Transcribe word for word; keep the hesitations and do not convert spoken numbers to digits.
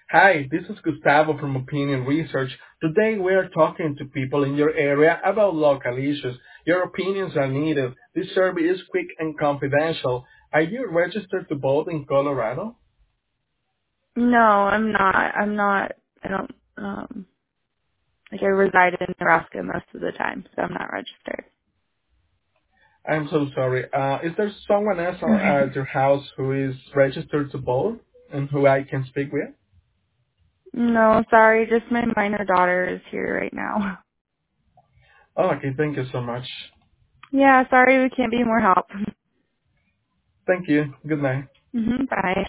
Hi, this is Gustavo from Opinion Research. Today we are talking to people in your area about local issues. Your opinions are needed. This survey is quick and confidential. Are you registered to vote in Colorado? No, I'm not. I'm not. I don't. Um, like I reside in Nebraska most of the time, so I'm not registered. I'm so sorry. Uh, is there someone else Okay. at your house who is registered to vote and who I can speak with? No, sorry. Just my minor daughter is here right now. Oh, okay, thank you so much. Yeah, sorry. We can't be more help. Thank you. Good night. hmm Bye.